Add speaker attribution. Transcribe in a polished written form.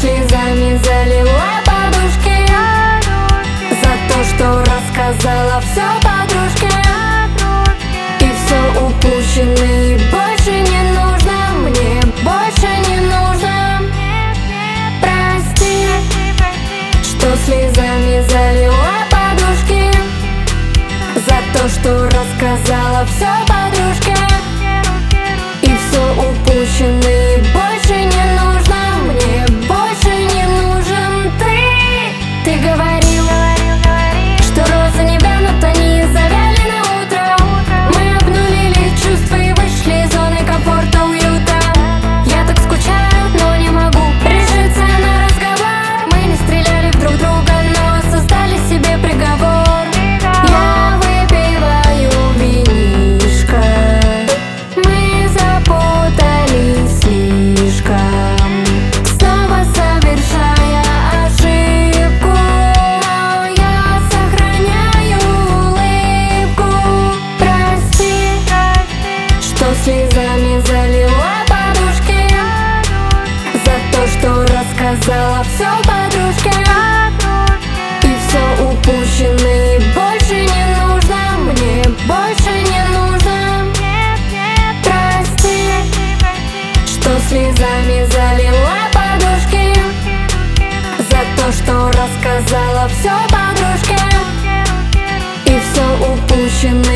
Speaker 1: слезами залила подушки за то, что рассказала все подружке. И все упущенное больше не нужно, мне больше не нужно. Прости, что слезами залила подушки за то, что рассказала все подружке. И все упущенное больше не нужно, мне больше не нужен ты. Ты говорил, что розы не вянут, они завяли на утро. Мы обнулили чувства и вышли из зоны комфорта, уюта. Я так скучаю, но не могу решиться на разговор. Мы не стреляли в друг друга, но создали себе приговор. Я выпиваю винишко, мы запутались слишком, снова совершая ошибку. Но я сохраняю улыбку. Прости, что слезами залила подушки за то, что рассказала все подружке. И все упущенное больше не нужно, мне больше не нужно. Прости, что слезами залила подушки за то, что рассказала все подружке. И все упущенное